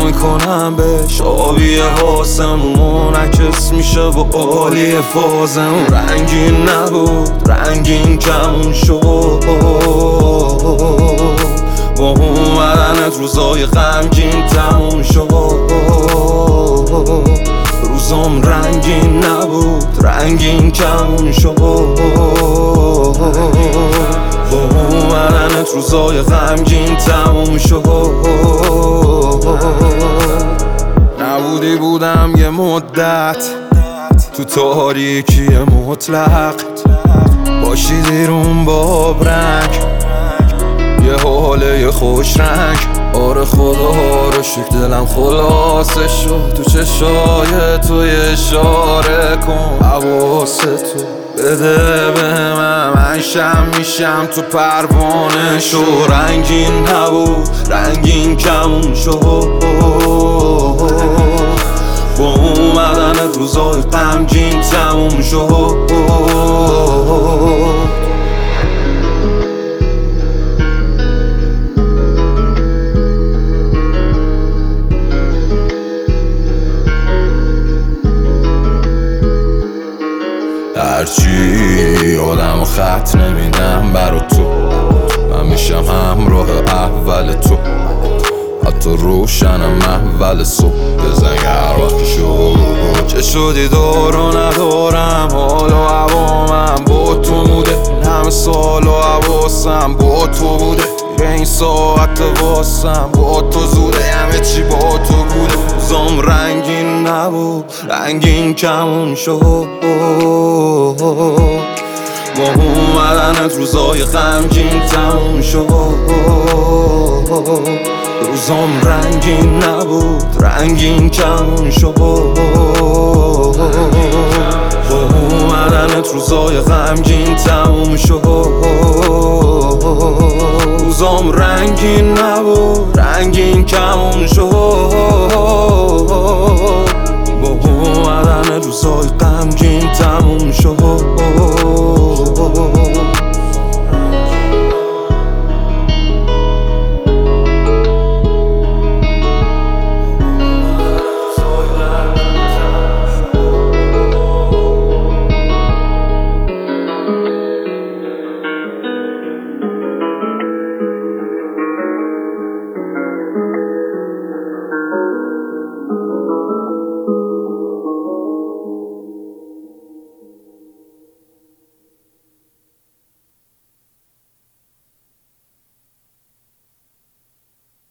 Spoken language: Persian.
میکنم بهش آبی آسمون عکس میشه و عالی فازمون رنگین نبود رنگین کمون شد با اومدنت روزای غمگین تموم شد روزام رنگین نبود رنگین کمون شد با اومدنت روزای غمگین تموم شد نبودی بودم یه مدت تو تاریکی مطلق باشی دیرون باب رنگ یه حاله خوش رنگ آره خدا رو شکر دلم خلاصه شد تو چشای تو اشاره کن حواست تو بده به من شم میشم تو پروانه شو رنگین نبود رنگین کمون شد با اومدن روزای غمگین تموم شد هرچی آدم خط نمیدم برا تو من میشم همراه اول تو حتی روشنم اول صبح بزن هر وقت شد چه شدی دارو ندارم حال و هوامم با تو بوده همه سال و حواسم با تو بوده این ساعت واسم با تو زوده همه چی با تو بوده روزام رنگین نبود رنگین کمون شد با اومدنت روزای غمگین تموم شد روزام رنگین نبود رنگین کمون شد با اومدنت روزای غمگین تموم شد روزام رنگین نبود رنگین کمون شد با اومدن روزای غمگین تموم شد